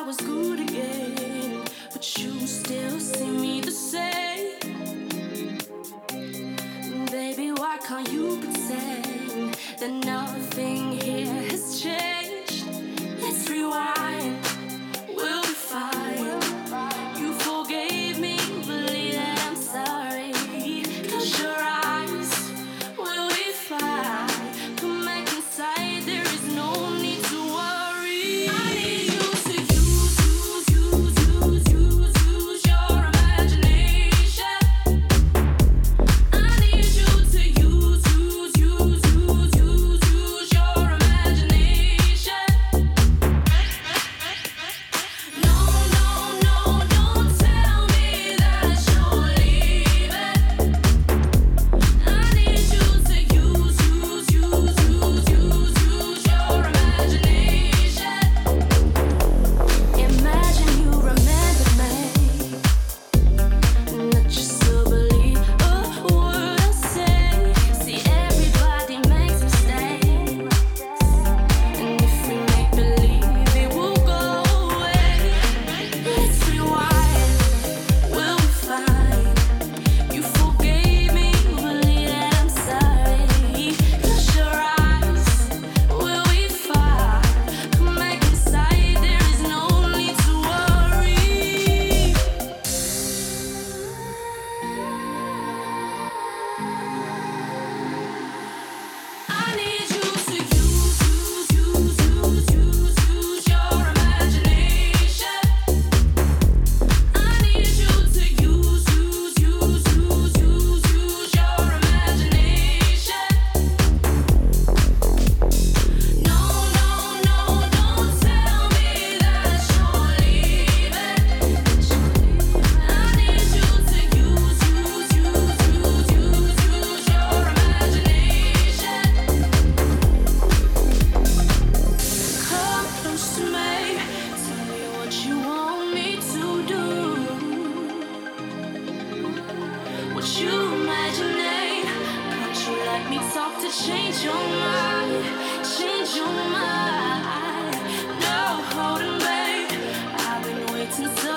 was good again, but you still see me the same. Baby, why can't you pretend that nothing here has changed? Let's rewind, we'll be fine. You forgave me, believe that I'm sorry. Close your eyes, we'll be fine. Come back inside, there is no need to worry. I need you to use your imagination. I need you to use your imagination. No, don't tell me that you're leaving. I need you to use your imagination. Imagine you remember me, not just to believe a word I say. See, everybody makes mistakes, and if we make believe, it will go away. Let's rewind, we'll be fine. You forgave me, believe that I'm sorry. Close your eyes, we'll be fine. Come back inside, there is no need to worry. I need you to use your imagination. I need you to use your imagination. No, don't tell me that you're leaving. I need you to use your imagination. Come close to me, tell me what you want me to do. What you imagining? Can't you let me talk to change your mind? Change your mind. No holding back. I've been waiting so